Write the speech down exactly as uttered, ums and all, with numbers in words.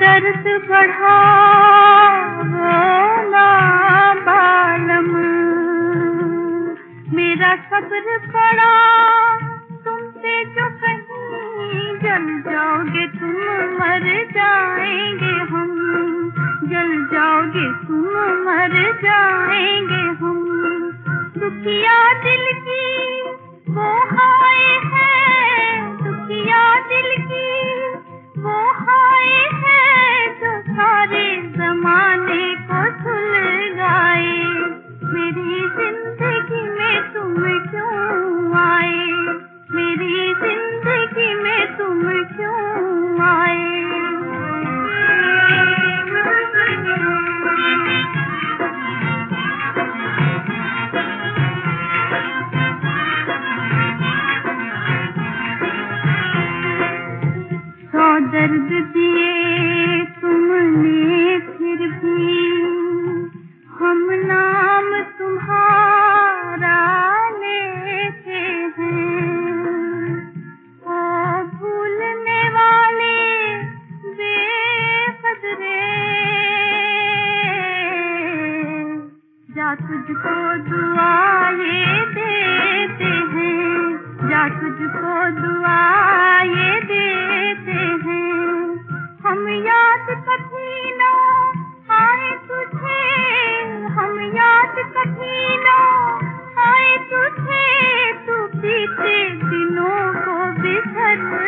दर्द बढ़ा ना बालम, मेरा सब्र पड़ा तुमसे जो कहीं जल जाओगे तुम, मर जाएंगे हम, जल जाओगे तुम, मर जाएंगे हम। दुखिया दिल की वो हाय है, दुखिया दिल की वो हाय है, जो सारे जमाने को सुलगाए। मेरी जिंदगी में तुम क्यों आए, मेरी जिंदगी में तुम क्यों आए। सौ दर्द दिए तुमने फिर भी हम नाम तुम्हारा लेते हैं। ओ भूलने वाले बेकदरे, जा तुझको दुआ ये देते हैं, जा तुझको दुआ ये देते हैं। हम याद कभी ना आए तुझे, हम याद कभी ना आए तुझे, तू बीते दिनों को बिसर